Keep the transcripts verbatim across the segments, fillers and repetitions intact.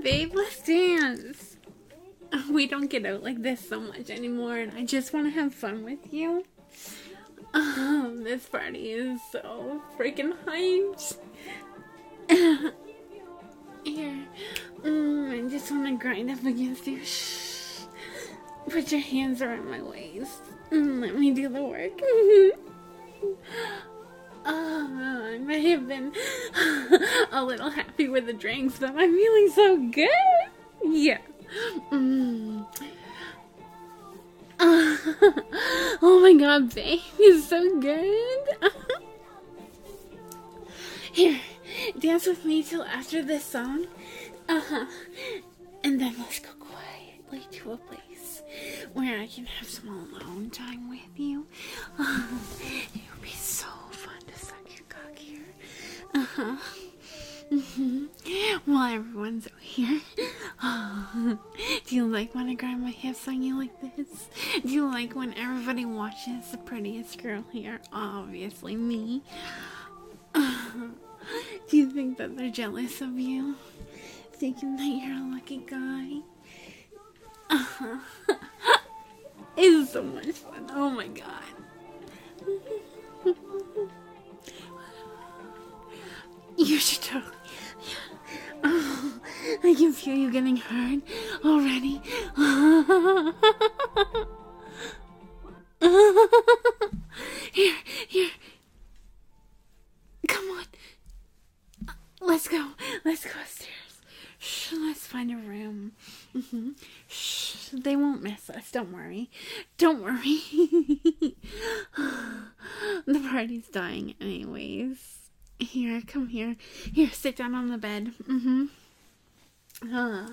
babe, let's dance. We don't get out like this so much anymore, and I just want to have fun with you. Um, this party is so freaking hyped. Here, mm, I just want to grind up against you. Shh. Put your hands around my waist. Mm, let me do the work. Oh, I may have been a little happy with the drinks, but I'm feeling so good. Yeah. Mm. Uh, oh my god, babe, it's so good. Here, dance with me till after this song. Uh-huh. And then let's go quietly to a place where I can have some alone time with you. Uh, it would be so fun to suck your cock here. Uh-huh. Mm-hmm. While everyone's out here. Oh, do you like when I grind my hips on you like this? Do you like when everybody watches the prettiest girl here? Obviously me. Uh, do you think that they're jealous of you? Thinking that you're a lucky guy? Uh-huh. It's so much fun. Oh my god. You should totally. Yeah. Oh, I can feel you getting hard already. Here, here. Come on. Let's go. Let's go upstairs. Shh, let's find a room. Mm-hmm. Shh, they won't miss us. Don't worry. Don't worry. The party's dying anyways. Here, come here. Here, sit down on the bed. Mm-hmm. Uh,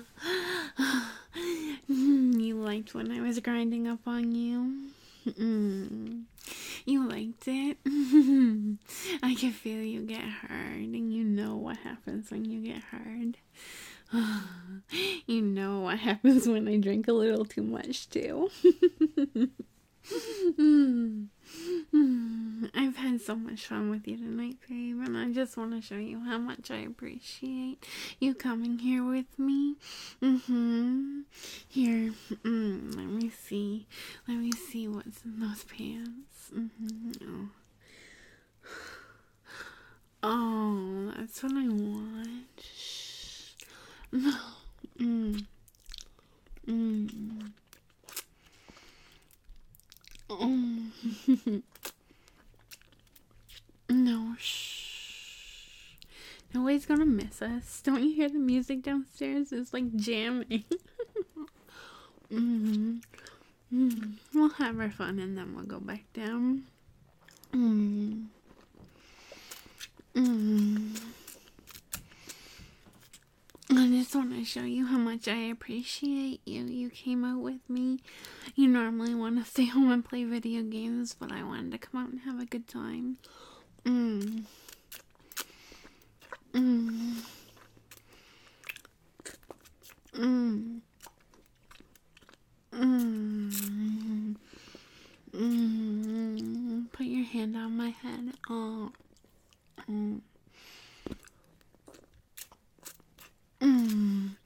you liked when I was grinding up on you? Mm. You liked it? I can feel you get hard, and you know what happens when you get hard. You know what happens when I drink a little too much, too. Mm. Mm. I've had so much fun with you tonight, babe, and I just want to show you how much I appreciate you coming here with me. Mm-hmm. Here, mm, let me see. Let me see what's in those pants. Mm-hmm. Oh. Oh, that's what I want. Shh. No. Mm. Mm. Oh. No, shh. Nobody's gonna miss us. Don't you hear the music downstairs? It's like jamming. Mm-hmm. Mm-hmm. We'll have our fun and then we'll go back down. Mm-hmm. Mm-hmm. I just want to show you how much I appreciate you. You came out with me. You normally want to stay home and play video games, but I wanted to come out and have a good time. Mm. Mm. Mm. Mm. Mm. Put your hand on my head. Oh. Mm. Mm.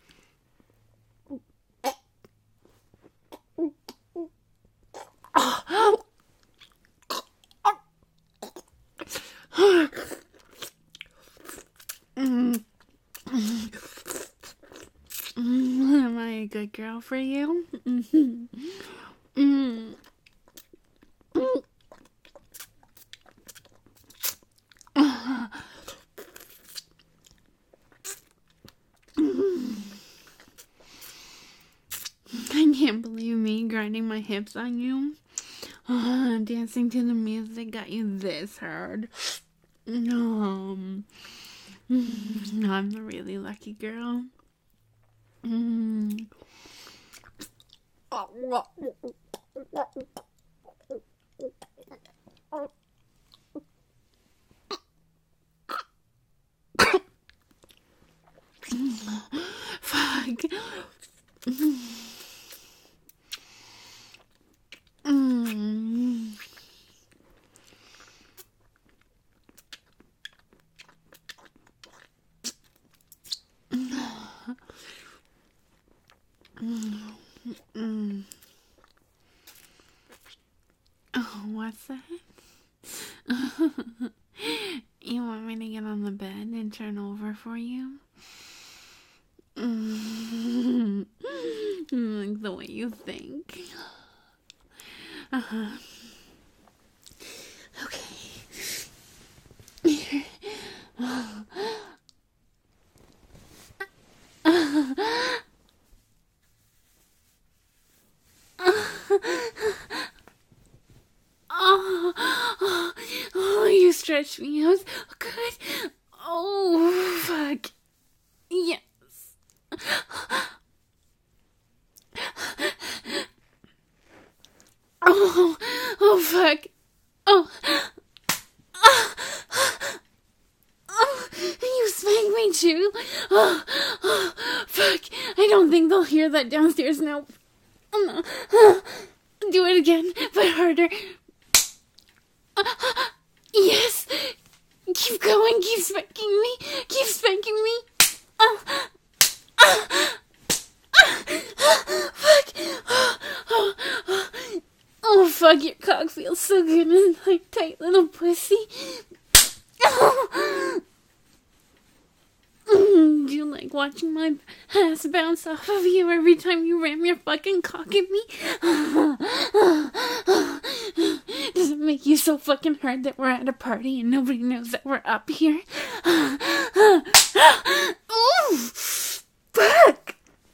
Mm. Mm. Am I a good girl for you? Mm-hmm. Mm. Mm. I can't believe me grinding my hips on you. Uh, dancing to the music got you this hard. Um, I'm a really lucky girl. Mm. Fuck. Mm. you. Mm. I like the way you think. Uh-huh. Okay. Here. Oh. Oh, oh, oh, you stretched me out. Good. Oh, fuck. Yes. Oh, oh, fuck. Oh. Oh, oh, you spanked me too? Oh, oh, fuck. I don't think they'll hear that downstairs now. Oh, no. Do it again, but harder. Yes. Keep going. Keep spanking me. Keep spanking me. Oh. Fuck. Oh, oh, oh, fuck. Your cock feels so good in my tight little pussy. Oh. Do you like watching my ass bounce off of you every time you ram your fucking cock at me? Does it make you so fucking hard that we're at a party and nobody knows that we're up here? Ooh, fuck!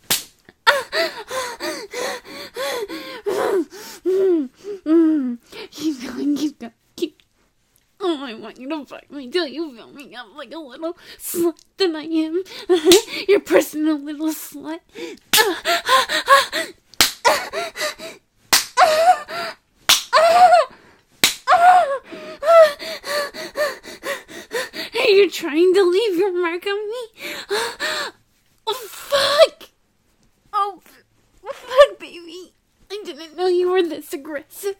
Keep going, keep going, keep. Oh, I want you to fuck me till you fill me up like a little slut that I am. Your personal little slut. Are you trying to leave your mark on me? Oh, fuck! Oh, fuck, baby. I didn't know you were this aggressive.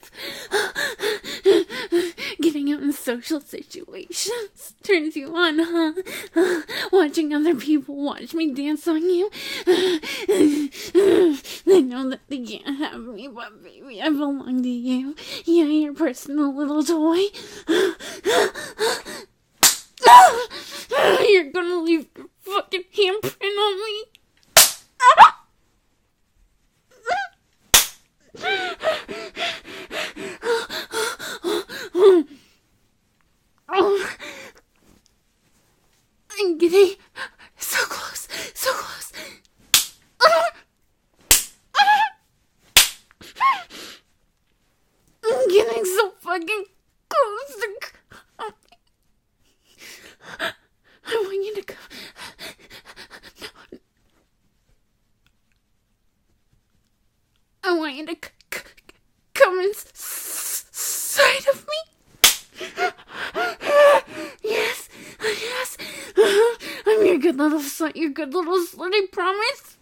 Getting out in social situations turns you on, huh? Watching other people watch me dance on you. They know that they can't have me, but baby, I belong to you. Yeah, your personal little toy. You're gonna leave your fucking handprint on me. Oh, I'm getting so close, so close. I'm getting so fucking close. I want you to go. I want you to c- c- come inside of me. Yes, yes. I'm your good little slut, your good little slut, I promise.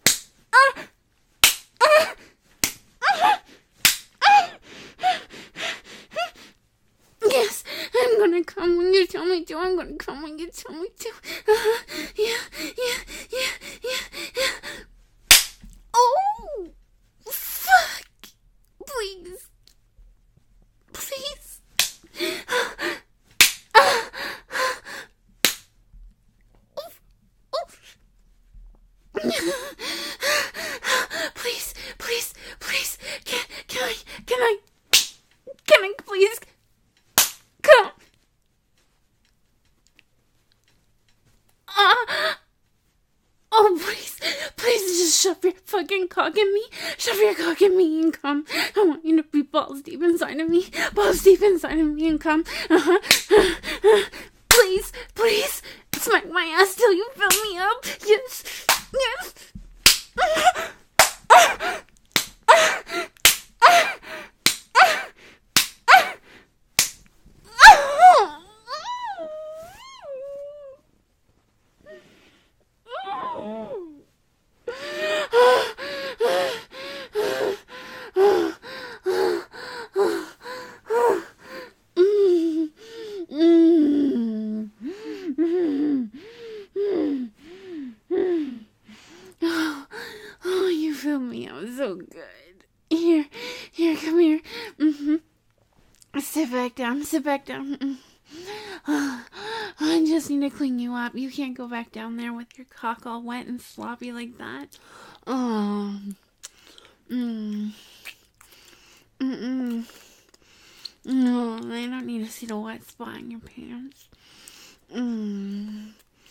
Yes, I'm gonna come when you tell me to. I'm gonna come when you tell me to. Yeah, yeah, yeah, yeah, yeah. Oh, fuck. Please. Please. Please, please, please. Can, can I, can I, can I please come? Uh, oh, please, please just shove your fucking cock in me. Shove your cock in me and come. I want you to be balls deep inside of me. Balls deep inside of me and come. Uh-huh. Please, please, smack my ass till you fill me up. Yes, yes. Oh, you fill me up so good. Here, here, come here. Mm-hmm. Sit back down, sit back down. Mm-hmm. Oh, just need to clean you up. You can't go back down there with your cock all wet and sloppy like that. Oh. Mm. Mm-mm. No, I don't need to see the wet spot in your pants. Mm.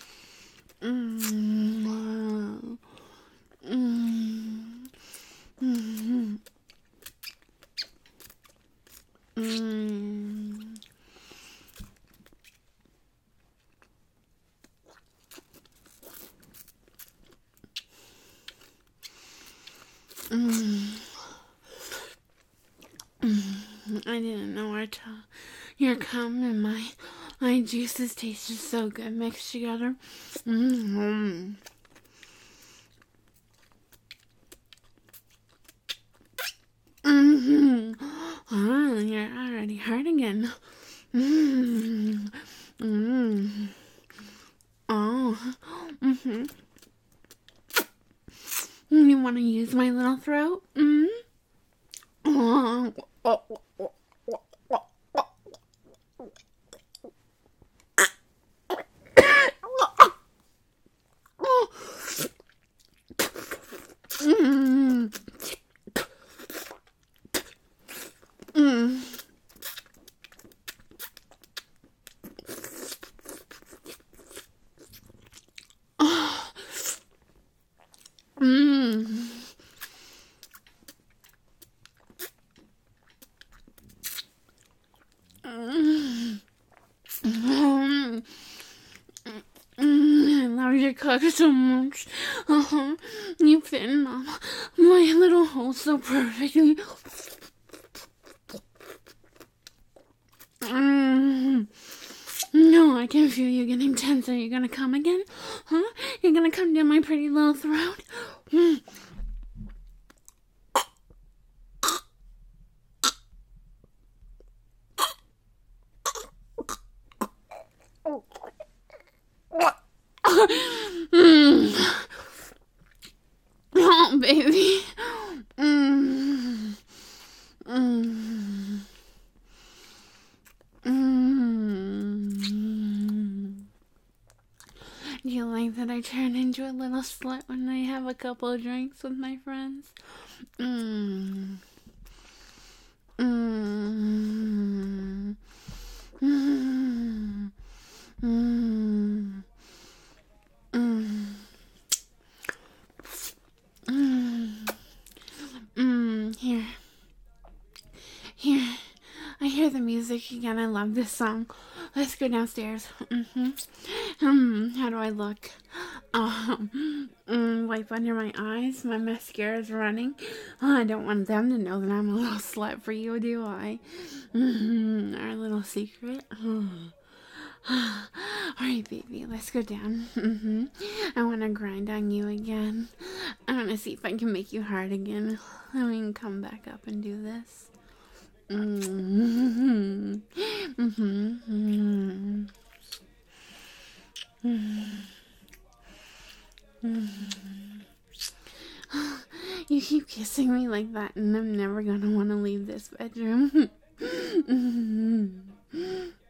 Mm. Mm. Mm. Mm. Mm. Mm. I didn't know our t- your cum and my my juices tasted so good mixed together. Mm-hmm. Mm-hmm. Oh, you're already hard again. Mm-hmm. Mm-hmm. Oh. Mm-hmm. You want to use my little throat? Mm-hmm. Oh. Mm. Mm. Mm. Mm. Mm. I love your cock so much. Uh-huh. You fit in my little hole so perfectly. Mm. No, I can feel you getting tense. Are you gonna come again? Huh? You're gonna come down my pretty little throat? Mm. Mm. Oh, baby. Mm. Mm. Mm. Do you like that I turn into a little slut when I have a couple of drinks with my friends? Mm. Mm. Mm. Mm. Mm. Mm. Mm. Here. Here. I hear the music again. I love this song. Let's go downstairs. Mm-hmm. Hmm. How do I look? Um, mm, wipe under my eyes. My mascara's running. Oh, I don't want them to know that I'm a little slut for you, do I? Mm-hmm. Our little secret. Oh. Alright, baby, let's go down. Mm-hmm. I want to grind on you again. I want to see if I can make you hard again. Then we can come back up and do this. Mm-hmm. Mm-hmm. Mm-hmm. Mm-hmm. You keep kissing me like that, and I'm never gonna want to leave this bedroom. Mm-hmm.